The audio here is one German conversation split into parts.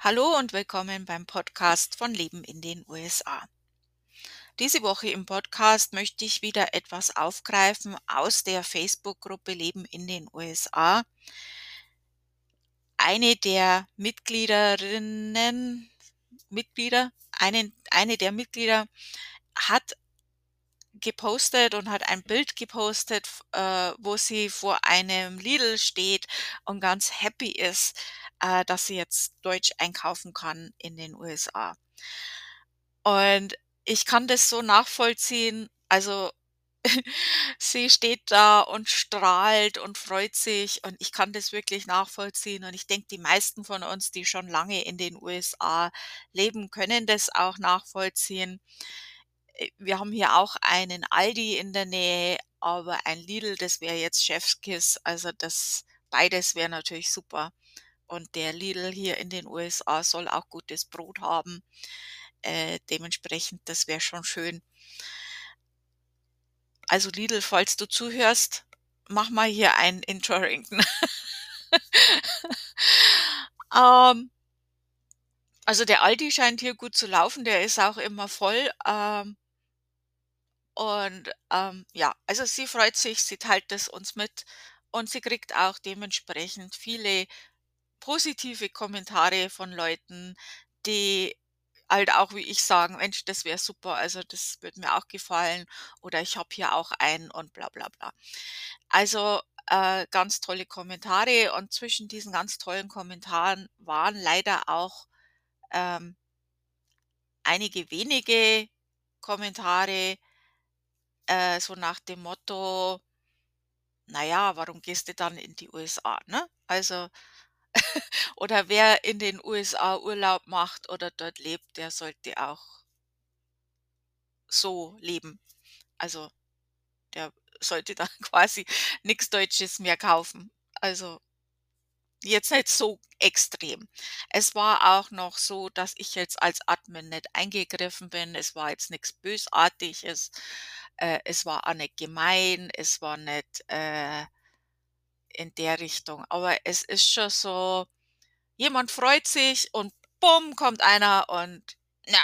Hallo und willkommen beim Podcast von Leben in den USA. Diese Woche im Podcast möchte ich wieder etwas aufgreifen aus der Facebook-Gruppe Leben in den USA. Eine der eine der Mitglieder hat gepostet und hat ein Bild gepostet, wo sie vor einem Lidl steht und ganz happy ist, dass sie jetzt deutsch einkaufen kann in den USA. Und ich kann das so nachvollziehen. Also, sie steht da und strahlt und freut sich und ich kann das wirklich nachvollziehen und ich denke, die meisten von uns, die schon lange in den USA leben, können das auch nachvollziehen. Wir haben hier auch einen Aldi in der Nähe, aber ein Lidl, das wäre jetzt Chefskiss. Also, das beides wäre natürlich super. Und der Lidl hier in den USA soll auch gutes Brot haben. Dementsprechend, das wäre schon schön. Also Lidl, falls du zuhörst, mach mal hier einen in Torrington. Ähm, also der Aldi scheint hier gut zu laufen, der ist auch immer voll. Ja, also sie freut sich, sie teilt das uns mit und sie kriegt auch dementsprechend viele positive Kommentare von Leuten, die halt auch wie ich sagen: „Mensch, das wäre super, also das würde mir auch gefallen“ oder „Ich habe hier auch einen“ und bla bla bla. Also, ganz tolle Kommentare und zwischen diesen ganz tollen Kommentaren waren leider auch, ähm, einige wenige Kommentare, so nach dem Motto: „Na ja, warum gehst du dann in die USA“, ne? Also oder wer in den USA Urlaub macht oder dort lebt, der sollte auch so leben. Also, der sollte dann quasi nix Deutsches mehr kaufen. Also, jetzt nicht so extrem. Es war auch noch so, dass ich jetzt als Admin nicht eingegriffen bin. Es war jetzt nix Bösartiges. Es war auch nicht gemein, es war nicht, in der Richtung. Aber es ist schon so, jemand freut sich und bumm, kommt einer und na.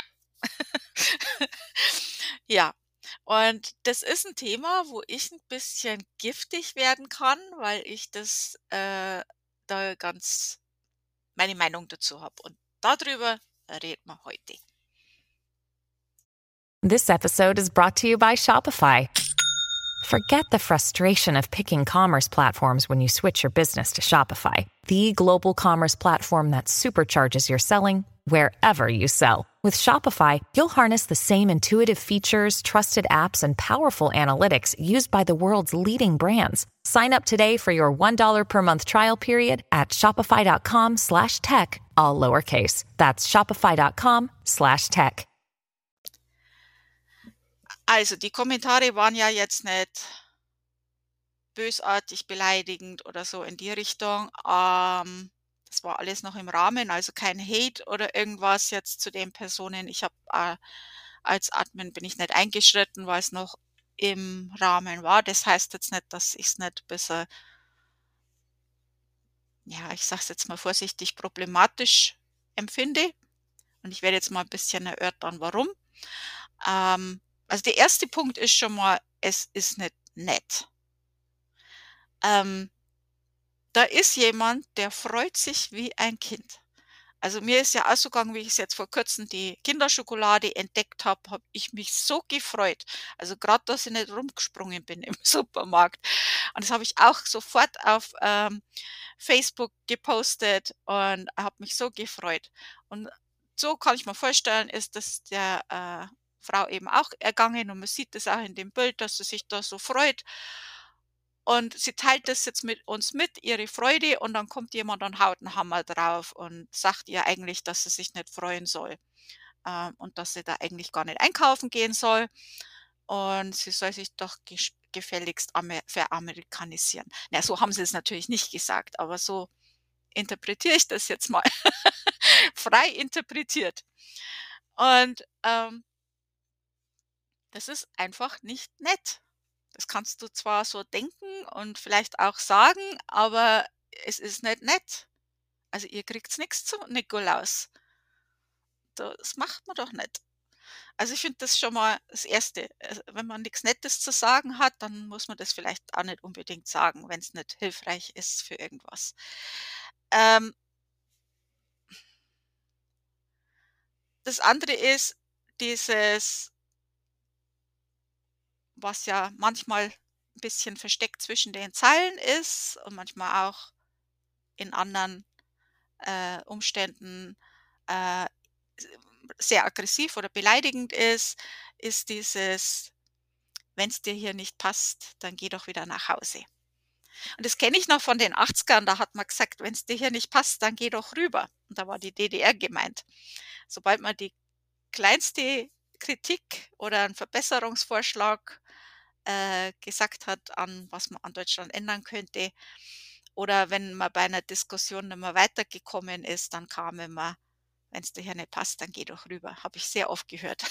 Ja, und das ist ein Thema, wo ich ein bisschen giftig werden kann, weil ich das, da ganz meine Meinung dazu habe. Und darüber reden wir heute. This episode is brought to you by Shopify. Forget the frustration of picking commerce platforms when you switch your business to Shopify, the global commerce platform that supercharges your selling wherever you sell. With Shopify, you'll harness the same intuitive features, trusted apps, and powerful analytics used by the world's leading brands. Sign up today for your $1 per month trial period at shopify.com/tech, all lowercase. That's shopify.com/tech. Also, die Kommentare waren ja jetzt nicht bösartig, beleidigend oder so in die Richtung. Das war alles noch im Rahmen, also kein Hate oder irgendwas jetzt zu den Personen. Ich habe, als Admin bin ich nicht eingeschritten, weil es noch im Rahmen war. Das heißt jetzt nicht, dass ich's nicht bisschen, ja, ich sage es jetzt mal vorsichtig, problematisch empfinde. Und ich werde jetzt mal ein bisschen erörtern, warum. Also, der erste Punkt ist schon mal, es ist nicht nett. Ähm, Da ist jemand, der freut sich wie ein Kind. Also, mir ist ja auch so gegangen, wie ich jetzt vor Kurzem die Kinderschokolade entdeckt habe ich mich so gefreut. Also, gerade, dass ich nicht rumgesprungen bin im Supermarkt. Und das habe ich auch sofort auf, Facebook gepostet und habe mich so gefreut. Und so kann ich mir vorstellen, ist das der, Frau eben auch ergangen und man sieht das auch in dem Bild, dass sie sich da so freut. Und sie teilt das jetzt mit uns mit, ihre Freude, und dann kommt jemand und haut 'n Hammer drauf und sagt ihr eigentlich, dass sie sich nicht freuen soll, und dass sie da eigentlich gar nicht einkaufen gehen soll und sie soll sich doch gefälligst veramerikanisieren. Na, so haben sie es natürlich nicht gesagt, aber so interpretiere ich das jetzt mal, frei interpretiert. Und, das ist einfach nicht nett. Das kannst du zwar so denken und vielleicht auch sagen, aber es ist nicht nett. Also, ihr kriegt's nix zu Nikolaus. Das macht man doch nicht. Also, ich finde das schon mal das Erste. Wenn man nichts Nettes zu sagen hat, dann muss man das vielleicht auch nicht unbedingt sagen, wenn es nicht hilfreich ist für irgendwas. Ähm, Das andere ist dieses, was ja manchmal 'n bisschen versteckt zwischen den Zeilen ist und manchmal auch in anderen, Umständen, äh, sehr aggressiv oder beleidigend ist dieses: „Wenn's dir hier nicht passt, dann geh doch wieder nach Hause.“ Und das kenne ich noch von den 80ern, da hat man gesagt: „Wenn's dir hier nicht passt, dann geh doch rüber.“ Und da war die DDR gemeint. Sobald man die kleinste Kritik oder 'n Verbesserungsvorschlag, gesagt hat, an was man an Deutschland ändern könnte, oder wenn man bei 'ner Diskussion nicht mehr weitergekommen ist, dann kam immer: „Wenn's dir hier nicht passt, dann geh doch rüber.“ Habe ich sehr oft gehört.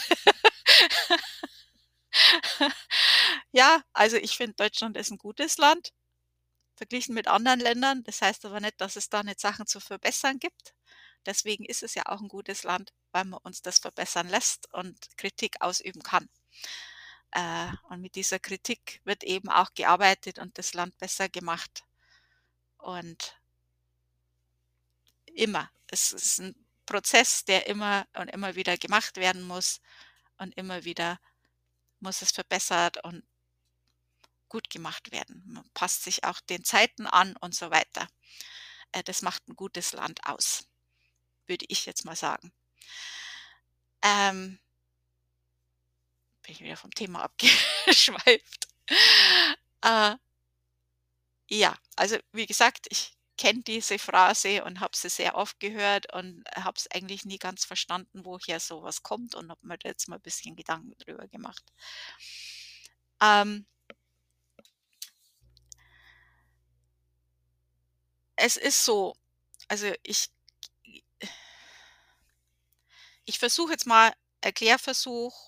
Ja, also ich finde, Deutschland ist 'n gutes Land verglichen mit anderen Ländern. Das heißt aber nicht, dass es da nicht Sachen zu verbessern gibt. Deswegen ist es ja auch 'n gutes Land, weil man uns das verbessern lässt und Kritik ausüben kann. Und mit dieser Kritik wird eben auch gearbeitet und das Land besser gemacht. Und immer. Es ist 'n Prozess, der immer und immer wieder gemacht werden muss und immer wieder muss es verbessert und gut gemacht werden. Man passt sich auch den Zeiten an und so weiter. Das macht 'n gutes Land aus, würde ich jetzt mal sagen. Ähm, Bin ich wieder vom Thema abgeschweift. Äh, ja, also wie gesagt, ich kenne diese Phrase und habe sie sehr oft gehört und habe es eigentlich nie ganz verstanden, woher so was kommt und habe mir da jetzt mal ein bisschen Gedanken drüber gemacht. Ähm, Es ist so, also ich versuche jetzt mal Erklärversuch,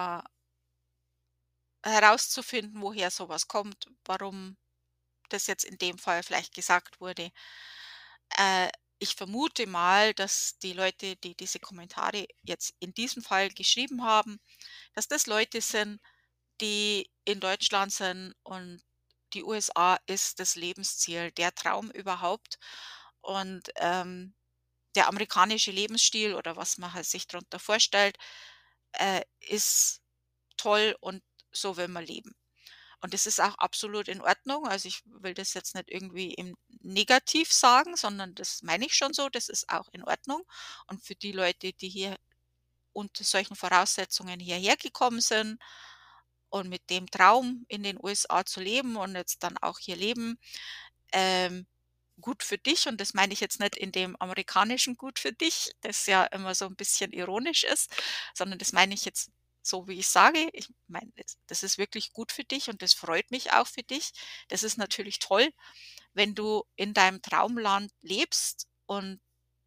herauszufinden, woher so was kommt, warum das jetzt in dem Fall vielleicht gesagt wurde. Äh, Ich vermute mal, dass die Leute, die diese Kommentare jetzt in diesem Fall geschrieben haben, dass das Leute sind, die in Deutschland sind und die USA ist das Lebensziel, der Traum überhaupt. Und, der amerikanische Lebensstil oder was man halt sich darunter vorstellt, ist toll und so will man leben. Und das ist auch absolut in Ordnung. Also, ich will das jetzt nicht irgendwie im negativ sagen, sondern das meine ich schon so, das ist auch in Ordnung. Und für die Leute, die hier unter solchen Voraussetzungen hierher gekommen sind und mit dem Traum in den USA zu leben und jetzt dann auch hier leben, ähm, gut für dich. Und das meine ich jetzt nicht in dem amerikanischen Gut für dich, das ja immer so ein bisschen ironisch ist, sondern das meine ich jetzt so, wie ich sage. Ich meine, das ist wirklich gut für dich und das freut mich auch für dich. Das ist natürlich toll, wenn du in deinem Traumland lebst und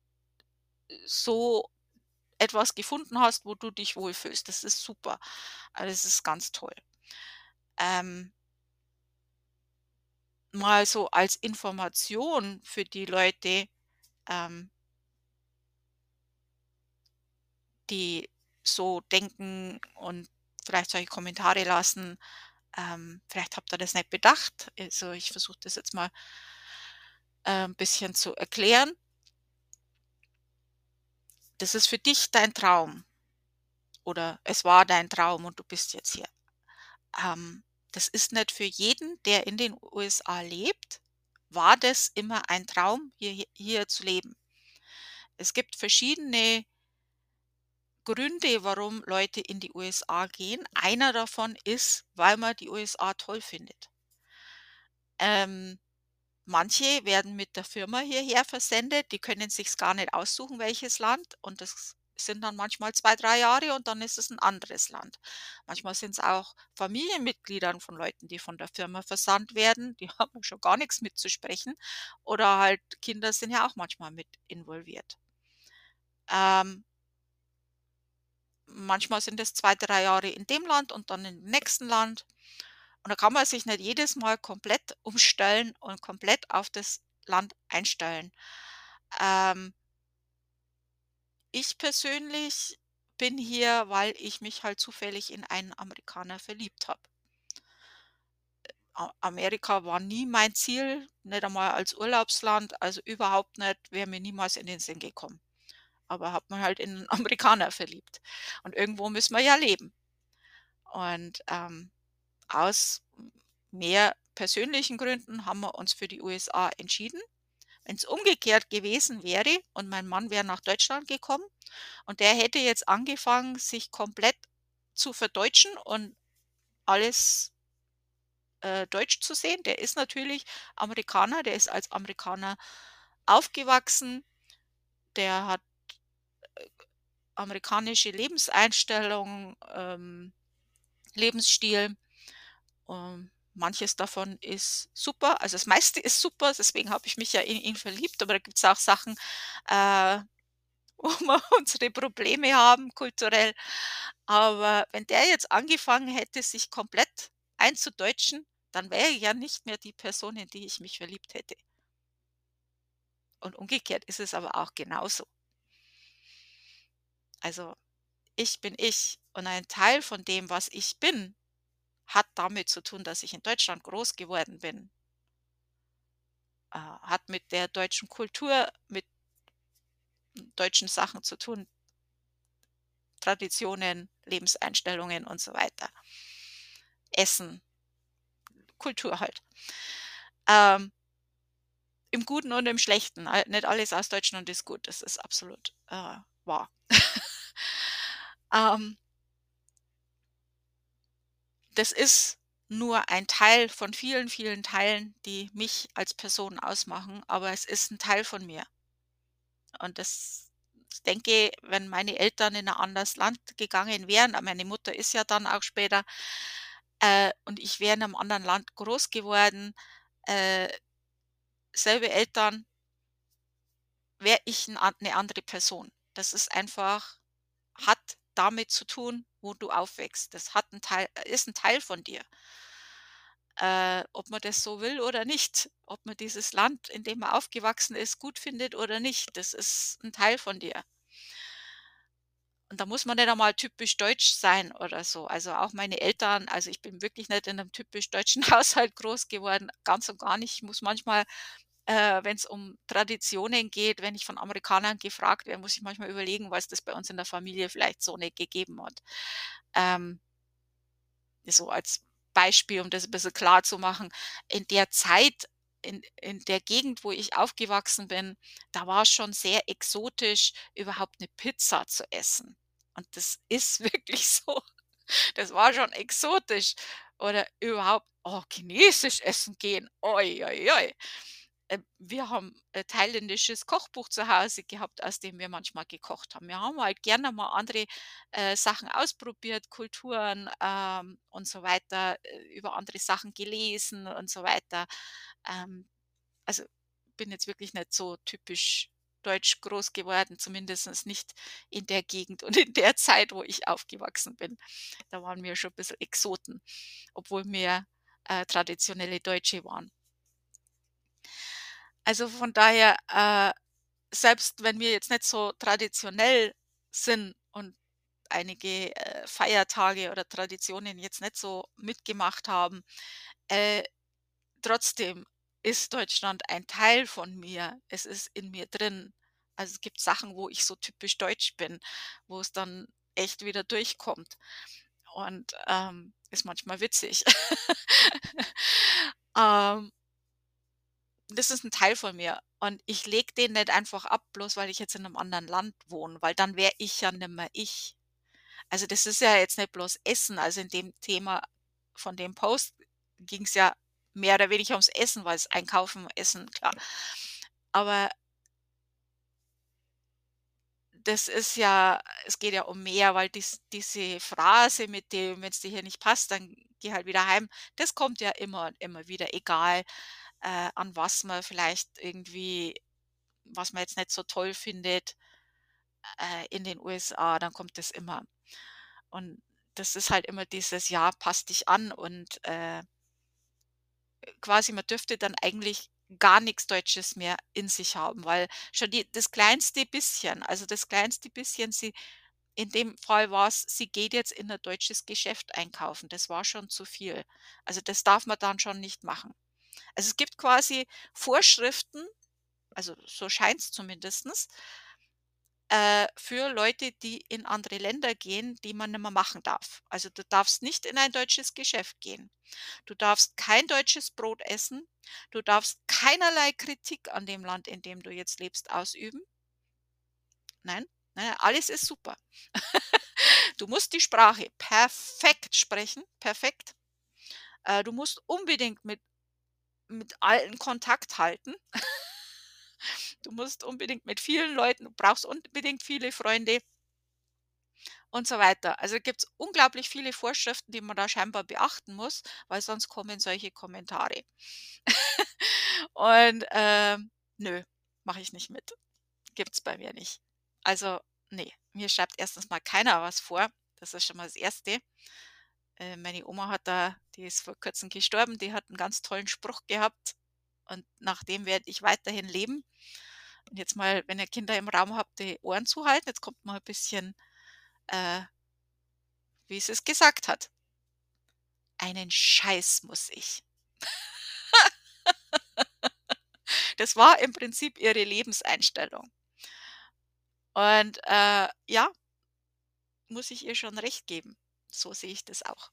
so etwas gefunden hast, wo du dich wohlfühlst. Das ist super. Das ist ganz toll. Ähm, Mal so als Information für die Leute, ähm, die so denken und vielleicht solche Kommentare lassen. Vielleicht habt ihr das nicht bedacht. Also, ich versuche das jetzt mal, 'n bisschen zu erklären. Das ist für dich dein Traum oder es war dein Traum und du bist jetzt hier. Das ist nicht für jeden, der in den USA lebt, war das immer ein Traum, hier zu leben. Es gibt verschiedene Gründe, warum Leute in die USA gehen. Einer davon ist, weil man die USA toll findet. Ähm, Manche werden mit der Firma hierher versendet, die können sich's gar nicht aussuchen, welches Land, und das sind dann manchmal 2, 3 Jahre und dann ist es ein anderes Land. Manchmal sind es auch Familienmitgliedern von Leuten, die von der Firma versandt werden, die haben schon gar nichts mitzusprechen, oder halt Kinder sind ja auch manchmal mit involviert. Ähm, Manchmal sind es 2, 3 Jahre in dem Land und dann im nächsten Land. Und da kann man sich nicht jedes Mal komplett umstellen und komplett auf das Land einstellen. Ähm, Ich persönlich bin hier, weil ich mich halt zufällig in einen Amerikaner verliebt habe. Amerika war nie mein Ziel, nicht einmal als Urlaubsland, also überhaupt nicht, wäre mir niemals in den Sinn gekommen. Aber habe mich halt in 'n Amerikaner verliebt. Und irgendwo müssen wir ja leben. Und, aus mehr persönlichen Gründen haben wir uns für die USA entschieden. Wenn es umgekehrt gewesen wäre und mein Mann wäre nach Deutschland gekommen und der hätte jetzt angefangen, sich komplett zu verdeutschen und alles, deutsch zu sehen. Der ist natürlich Amerikaner, der ist als Amerikaner aufgewachsen, der hat amerikanische Lebenseinstellung, Lebensstil. Manches davon ist super, also das meiste ist super, deswegen habe ich mich ja in ihn verliebt, aber da gibt's auch Sachen, äh, wo wir unsere Probleme haben kulturell. Aber wenn der jetzt angefangen hätte, sich komplett einzudeutschen, dann wäre er ja nicht mehr die Person, in die ich mich verliebt hätte. Und umgekehrt ist es aber auch genauso. Also, ich bin ich und ein Teil von dem, was ich bin, hat damit zu tun, dass ich in Deutschland groß geworden bin. Hat mit der deutschen Kultur, mit deutschen Sachen zu tun, Traditionen, Lebenseinstellungen und so weiter. Essen, Kultur halt. Ähm, Im Guten und im Schlechten. Nicht alles aus Deutschland ist gut, das ist absolut, wahr. Ähm, Das ist nur ein Teil von vielen, vielen Teilen, die mich als Person ausmachen, aber es ist ein Teil von mir. Und das ich denke, wenn meine Eltern in ein anderes Land gegangen wären, meine Mutter ist ja dann auch später, und ich wäre in einem anderen Land groß geworden, äh, selbe Eltern, wäre ich 'ne andere Person. Das ist einfach hat damit zu tun, wo du aufwächst. Das hat 'n Teil ist ein Teil von dir, ob man das so will oder nicht, ob man dieses Land, in dem man aufgewachsen ist, gut findet oder nicht. Das ist ein Teil von dir. Und da muss man nicht einmal typisch deutsch sein oder so. Also, auch meine Eltern also, ich bin wirklich nicht in einem typisch deutschen Haushalt groß geworden, ganz und gar nicht. Ich muss manchmal, wenn es um Traditionen geht, wenn ich von Amerikanern gefragt werde, muss ich manchmal überlegen, weil's das bei uns in der Familie vielleicht so nicht gegeben hat. Ähm, so als Beispiel, um das ein bisschen klar zu machen. In der Zeit, in der Gegend, wo ich aufgewachsen bin, da war es schon sehr exotisch, überhaupt eine Pizza zu essen. Und das ist wirklich so. Das war schon exotisch. Oder überhaupt, chinesisch essen gehen. Ui, ui, ui. Wir haben ein thailändisches Kochbuch zu Hause gehabt, aus dem wir manchmal gekocht haben. Wir haben halt gerne mal andere, Sachen ausprobiert, Kulturen, und so weiter, über andere Sachen gelesen und so weiter. Ähm, also, bin jetzt wirklich nicht so typisch deutsch groß geworden, zumindest nicht in der Gegend und in der Zeit, wo ich aufgewachsen bin. Da waren wir schon ein bisschen Exoten, obwohl wir, traditionelle Deutsche waren. Also, von daher, selbst wenn wir jetzt nicht so traditionell sind und einige, Feiertage oder Traditionen jetzt nicht so mitgemacht haben, äh, trotzdem ist Deutschland ein Teil von mir. Es ist in mir drin. Also, es gibt Sachen, wo ich so typisch deutsch bin, wo es dann echt wieder durchkommt und, ist manchmal witzig. Ähm Das ist ein Teil von mir und ich lege den nicht einfach ab, bloß weil ich jetzt in einem anderen Land wohne, weil dann wäre ich ja nimmer ich. Also, das ist ja jetzt nicht bloß Essen. Also, in dem Thema von dem Post ging es ja mehr oder weniger ums Essen, weil es Einkaufen, Essen, klar. Aber das ist ja es geht ja um mehr, weil diese Phrase mit dem: „Wenn's dir hier nicht passt, dann geh halt wieder heim“, das kommt ja immer und immer wieder, egal, an was man vielleicht irgendwie was man jetzt nicht so toll findet, in den USA, dann kommt das immer. Und das ist halt immer „Ja, pass dich an“ und, quasi man dürfte dann eigentlich gar nichts Deutsches mehr in sich haben, weil schon das kleinste bisschen, sie in dem Fall war es, sie geht jetzt in ein deutsches Geschäft einkaufen. Das war schon zu viel. Also, das darf man dann schon nicht machen. Also, es gibt quasi Vorschriften, also so scheint's zumindestens, für Leute, die in andere Länder gehen, die man nicht mehr machen darf. Also, du darfst nicht in ein deutsches Geschäft gehen. Du darfst kein deutsches Brot essen. Du darfst keinerlei Kritik an dem Land, in dem du jetzt lebst, ausüben. Nein, ne, alles ist super. Du musst die Sprache perfekt sprechen, perfekt. Du musst unbedingt mit allen Kontakt halten. Du musst unbedingt mit vielen Leuten, du brauchst unbedingt viele Freunde und so weiter. Also gibt es unglaublich viele Vorschriften, die man da scheinbar beachten muss, weil sonst kommen solche Kommentare. Und, nö, mache ich nicht mit. Gibt's bei mir nicht. Also, nee, mir schreibt erstens mal keiner was vor. Das ist schon mal das Erste. Meine Oma die ist vor Kurzem gestorben, die hat einen ganz tollen Spruch gehabt und nach dem werde ich weiterhin leben. Und jetzt mal, wenn ihr Kinder im Raum habt, die Ohren zuhalten. Jetzt kommt mal ein bisschen, äh, wie sie es gesagt hat: „Einen Scheiß muss ich." Das war im Prinzip ihre Lebenseinstellung. Und, ja, muss ich ihr schon recht geben. So sehe ich das auch.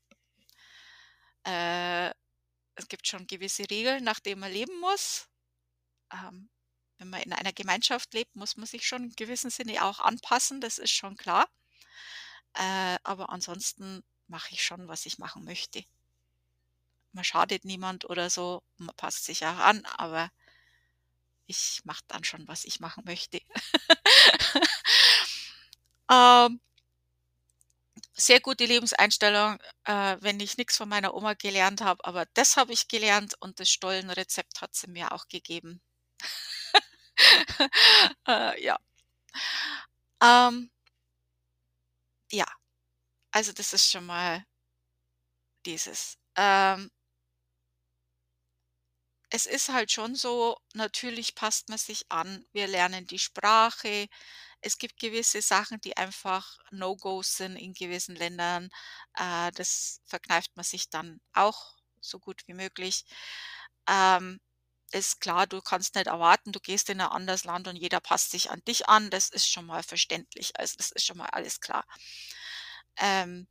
Äh, Es gibt schon gewisse Regeln, nach denen man leben muss. Ähm, Wenn man in einer Gemeinschaft lebt, muss man sich schon in gewissem Sinne auch anpassen, das ist schon klar. Aber ansonsten mache ich schon, was ich machen möchte. Man schadet niemand oder so, man passt sich auch an, aber ich mache dann schon, was ich machen möchte. Ähm, Sehr gute Lebenseinstellung, wenn ich nichts von meiner Oma gelernt habe, aber das habe ich gelernt und das Stollenrezept hat sie mir auch gegeben. Ja. Ähm, ja, also das ist schon mal dieses. Es ist halt schon so, natürlich passt man sich an. Wir lernen die Sprache. Es gibt gewisse Sachen, die einfach No-Gos sind in gewissen Ländern. Das verkneift man sich dann auch so gut wie möglich. Ähm, Ist klar, du kannst nicht erwarten, du gehst in ein anderes Land und jeder passt sich an dich an. Das ist schon mal verständlich. Also das ist schon mal alles klar. Ähm,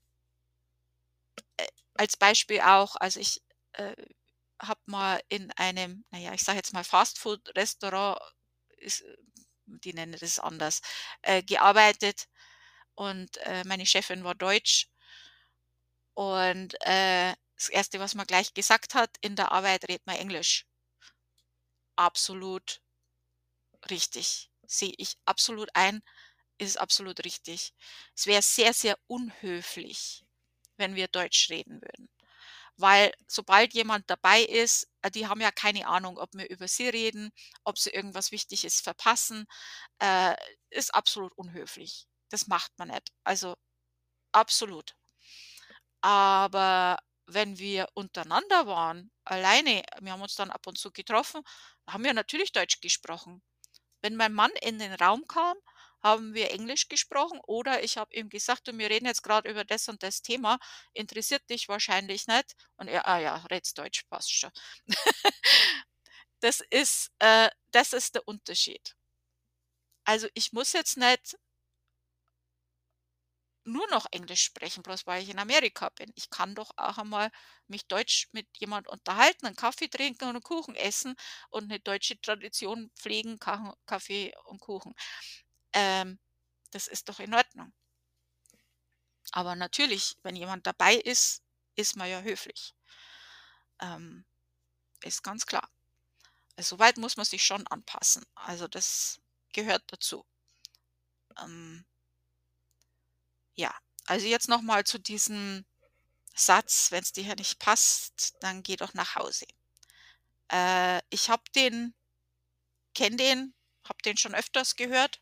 Als Beispiel auch, also ich äh, habe mal in einem, naja, ich sage jetzt mal Fastfood-Restaurant, die nennen das anders, gearbeitet und, meine Chefin war deutsch und, das Erste, was man gleich gesagt hat: „In der Arbeit redet man Englisch." Absolut richtig. Sehe ich absolut ein, ist absolut richtig. Es wäre sehr, sehr unhöflich, wenn wir Deutsch reden würden. Weil sobald jemand dabei ist, die haben ja keine Ahnung, ob wir über sie reden, ob sie irgendwas Wichtiges verpassen, äh, ist absolut unhöflich. Das macht man nicht. Also, absolut. Aber wenn wir untereinander waren, alleine, wir haben uns dann ab und zu getroffen, haben wir natürlich Deutsch gesprochen. Wenn mein Mann in den Raum kam, haben wir Englisch gesprochen oder ich habe ihm gesagt: „Du, wir reden jetzt gerade über das und das Thema, interessiert dich wahrscheinlich nicht." Und er: „Ah ja, redst Deutsch, passt schon." Das ist der Unterschied. Also, ich muss jetzt nicht nur noch Englisch sprechen, bloß weil ich in Amerika bin. Ich kann doch auch einmal mich Deutsch mit jemand unterhalten, einen Kaffee trinken und einen Kuchen essen und eine deutsche Tradition pflegen, Kaffee und Kuchen. Ähm, Das ist doch in Ordnung. Aber natürlich, wenn jemand dabei ist, ist man ja höflich. Ähm, Ist ganz klar. Also, soweit muss man sich schon anpassen. Also, das gehört dazu. Ähm, ja, also jetzt noch mal zu diesem Satz: „Wenn es dir hier nicht passt, dann geh doch nach Hause." Ich habe den kenne den, habe den schon öfters gehört.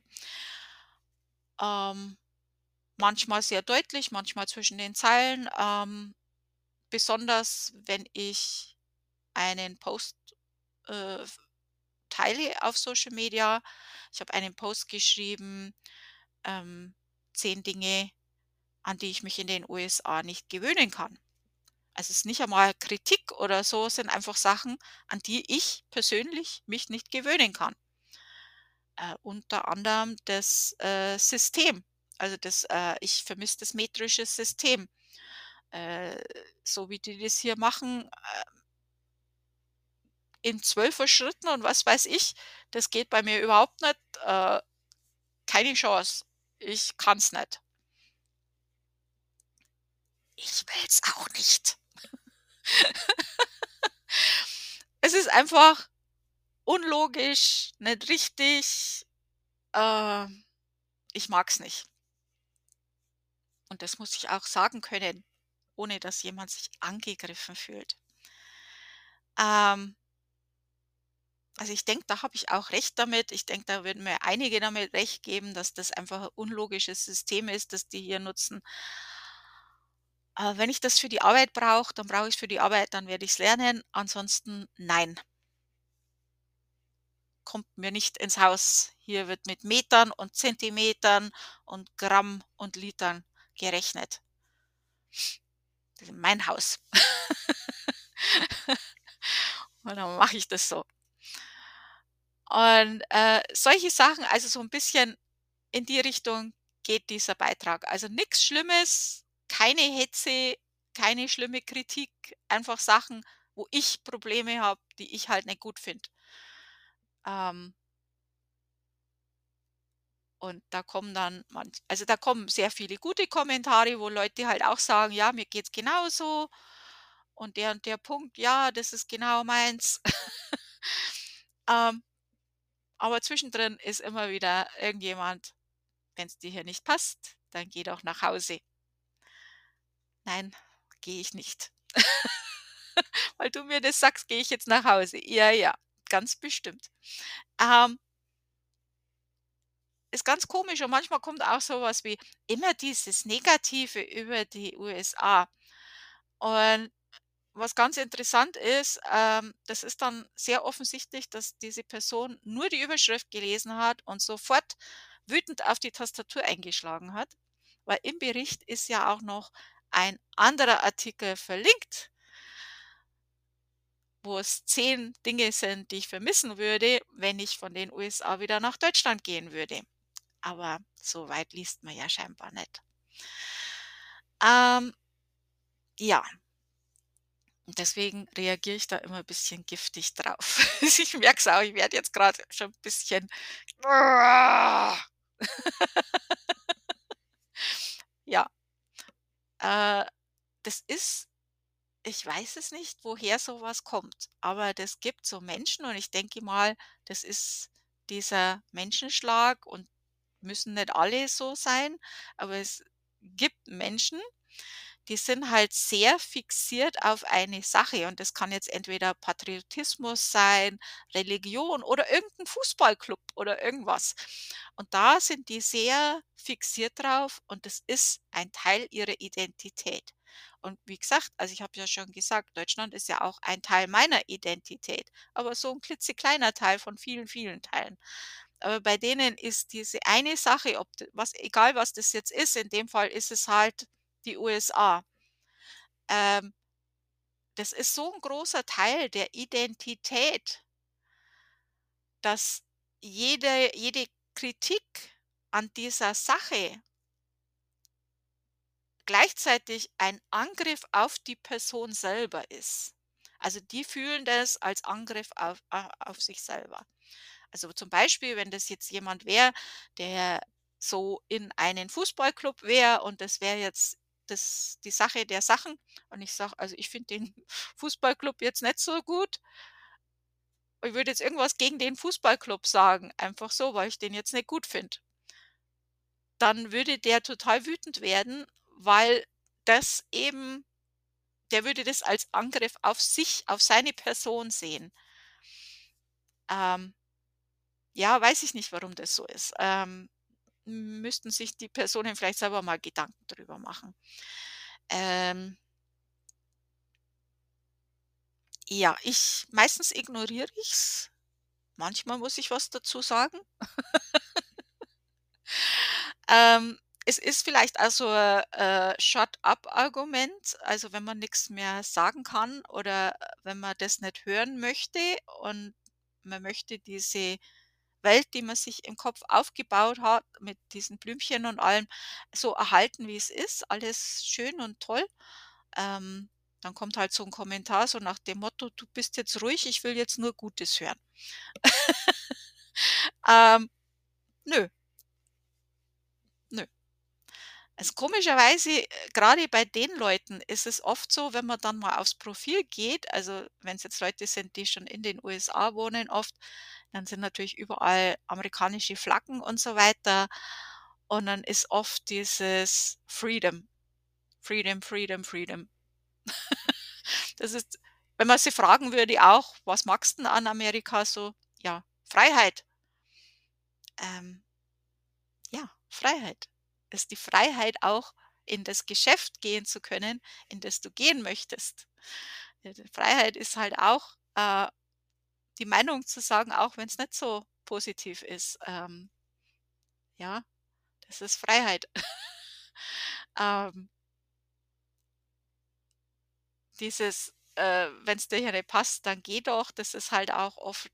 Ähm, Manchmal sehr deutlich, manchmal zwischen den Zeilen. Besonders wenn ich einen Post teile auf Social Media. Ich habe einen Post geschrieben, ähm, 10 Dinge, an die ich mich in den USA nicht gewöhnen kann. Also, es ist nicht einmal Kritik oder so, es sind einfach Sachen, an die ich persönlich mich nicht gewöhnen kann. Unter anderem das, System. Also, ich vermisse das metrische System. Äh, so wie die das hier machen, in 12er Schritten und was weiß ich, das geht bei mir überhaupt nicht. Keine Chance. Ich kann's nicht. Ich will's auch nicht. Es ist einfach unlogisch, nicht richtig. Ähm, ich mag's nicht. Und das muss ich auch sagen können, ohne dass jemand sich angegriffen fühlt. Ähm, also, ich denke, da habe ich auch recht damit. Ich denke, da würden mir einige damit recht geben, dass das einfach 'n unlogisches System ist, das die hier nutzen. Wenn ich das für die Arbeit brauche, dann brauche ich's für die Arbeit, dann werde ich's lernen. Ansonsten nein, kommt mir nicht ins Haus. Hier wird mit Metern und Zentimetern und Gramm und Litern gerechnet. Das ist mein Haus. Und dann mache ich das so. Und, solche Sachen, also so ein bisschen in die Richtung geht dieser Beitrag. Also nichts Schlimmes, keine Hetze, keine schlimme Kritik, einfach Sachen, wo ich Probleme habe, die ich halt nicht gut finde. Ähm, und da kommen sehr viele gute Kommentare, wo Leute halt auch sagen: „Ja, mir geht's genauso und der Punkt, ja, das ist genau meins.“ Ähm, aber zwischendrin ist immer wieder irgendjemand: „Wenn es dir hier nicht passt, dann geh doch nach Hause.“ Nein, gehe ich nicht. Weil du mir das sagst, gehe ich jetzt nach Hause. Ja, ja, ganz bestimmt. Ähm, ist ganz komisch und manchmal kommt auch so was wie immer dieses Negative über die USA. Und was ganz interessant ist, das ist dann sehr offensichtlich, dass diese Person nur die Überschrift gelesen hat und sofort wütend auf die Tastatur eingeschlagen hat, weil im Bericht ist ja auch noch ein anderer Artikel verlinkt, wo es 10 Dinge sind, die ich vermissen würde, wenn ich von den USA wieder nach Deutschland gehen würde. Aber so weit liest man ja scheinbar nicht. Ähm, ja, und deswegen reagiere ich da immer ein bisschen giftig drauf. Ich merke es auch, ich werde jetzt gerade schon ein bisschen ja, äh, das ist ich weiß es nicht, woher sowas kommt, aber das gibt so Menschen und ich denke mal, das ist dieser Menschenschlag und müssen nicht alle so sein, aber es gibt Menschen, die sind halt sehr fixiert auf eine Sache und das kann jetzt entweder Patriotismus sein, Religion oder irgendein Fußballclub oder irgendwas. Und da sind die sehr fixiert drauf und das ist ein Teil ihrer Identität. Und wie gesagt, also ich habe ja schon gesagt, Deutschland ist ja auch ein Teil meiner Identität, aber so ein klitzekleiner Teil von vielen, vielen Teilen. Aber bei denen ist diese eine Sache, ob d was egal was das jetzt ist, in dem Fall ist es halt die USA. Ähm, das ist so 'n großer Teil der Identität, dass jede Kritik an dieser Sache gleichzeitig ein Angriff auf die Person selber ist. Also, die fühlen das als Angriff auf sich selber. Also, zum Beispiel, wenn das jetzt jemand wäre, der so in einen Fußballclub wäre und das wäre jetzt die Sache der Sachen und ich sage: „Also, ich finde den Fußballclub jetzt nicht so gut.“ Ich würde jetzt irgendwas gegen den Fußballclub sagen, einfach so, weil ich den jetzt nicht gut finde. Dann würde der total wütend werden, weil das eben der würde das als Angriff auf sich, auf seine Person sehen. Ähm, ja, weiß ich nicht, warum das so ist. Müssten sich die Personen vielleicht selber mal Gedanken drüber machen. Ähm, ja, meistens ignoriere ich's, manchmal muss ich was dazu sagen. Ähm, Es ist vielleicht also 'n, Shut-up-Argument, also wenn man nichts mehr sagen kann oder wenn man das nicht hören möchte und man möchte diese Welt, die man sich im Kopf aufgebaut hat, mit diesen Blümchen und allem, so erhalten, wie es ist, alles schön und toll. Ähm, Dann kommt halt so ein Kommentar so nach dem Motto: „Du bist jetzt ruhig, ich will jetzt nur Gutes hören." Ähm, nö, nö. Also, komischerweise, grade bei den Leuten ist es oft so, wenn man dann mal aufs Profil geht, also, wenn es jetzt Leute sind, die schon in den USA wohnen oft, dann sind natürlich überall amerikanische Flaggen und so weiter. Und dann ist oft dieses Freedom, Freedom, Freedom, Freedom. Das ist, wenn man sie fragen würde auch: „Was magst 'n an Amerika so?" Ja, Freiheit. Ähm, ja, Freiheit. Ist die Freiheit auch, in das Geschäft gehen zu können, in das du gehen möchtest. Die Freiheit ist halt auch, die Meinung zu sagen, auch wenn es nicht so positiv ist. Ja, das ist Freiheit. Ähm, Dieses, „Wenn's dir hier nicht passt, dann geh doch", das ist halt auch oft,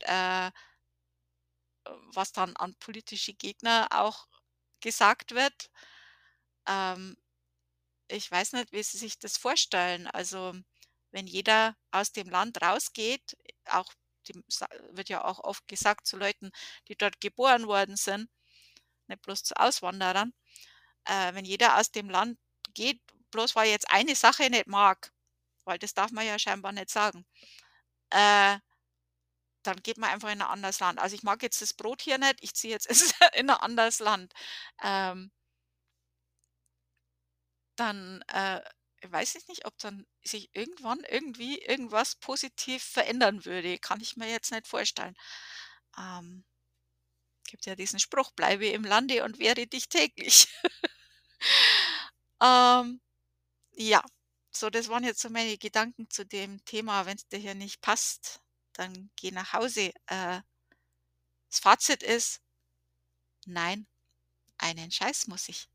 was dann an politische Gegner auch gesagt wird. Ähm, Ich weiß nicht, wie Sie sich das vorstellen. Also, wenn jeder aus dem Land rausgeht, auch die wird ja auch oft gesagt zu Leuten, die dort geboren worden sind, nicht bloß zu Auswanderern. Wenn jeder aus dem Land geht, bloß weil er jetzt eine Sache nicht mag, weil das darf man ja scheinbar nicht sagen, äh, dann geht man einfach in ein anderes Land. Also, ich mag jetzt das Brot hier nicht, ich ziehe jetzt in 'n anderes Land. Ähm, Dann, weiß ich nicht, ob dann sich irgendwann irgendwie irgendwas positiv verändern würde. Kann ich mir jetzt nicht vorstellen. Ähm, Gibt ja diesen Spruch: „Bleibe im Lande und wehre dich täglich." Ähm, ja, so, das waren jetzt so meine Gedanken zu dem Thema. Wenn es dir hier nicht passt, dann geh nach Hause. Das Fazit ist: „Nein, einen Scheiß muss ich."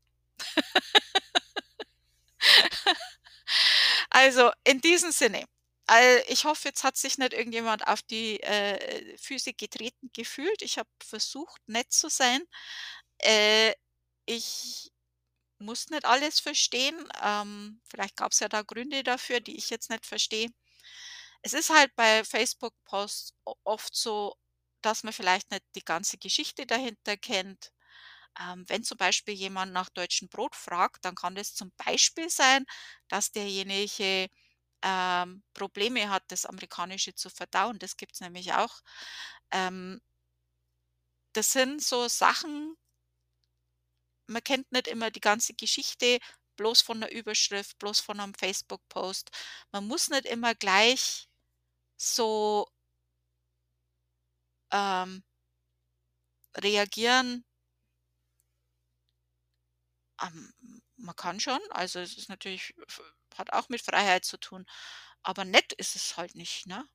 Also, in diesem Sinne, ich hoffe, jetzt hat sich nicht irgendjemand auf die, Füße getreten gefühlt. Ich habe versucht, nett zu sein. Äh, Ich muss nicht alles verstehen. Vielleicht gab es ja da Gründe dafür, die ich jetzt nicht verstehe. Es ist halt bei Facebook-Posts oft so, dass man vielleicht nicht die ganze Geschichte dahinter kennt. Wenn zum Beispiel jemand nach deutschem Brot fragt, dann kann das zum Beispiel sein, dass derjenige Probleme hat, das Amerikanische zu verdauen. Das gibt's nämlich auch. Ähm, Das sind so Sachen, man kennt nicht immer die ganze Geschichte bloß von der Überschrift, bloß von einem Facebook-Post. Man muss nicht immer gleich so ähm, reagieren. Man kann schon, also es ist natürlich, hat auch mit Freiheit zu tun, aber nett ist es halt nicht, ne?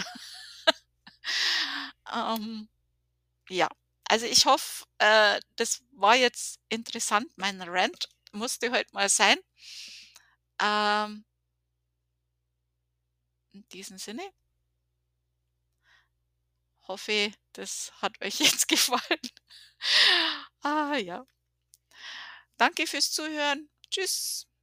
Ähm, ja, also ich hoffe, das war jetzt interessant. Mein Rant musste heute mal sein. Ähm, in diesem Sinne hoffe, das hat euch jetzt gefallen. Ja. Danke fürs Zuhören. Tschüss.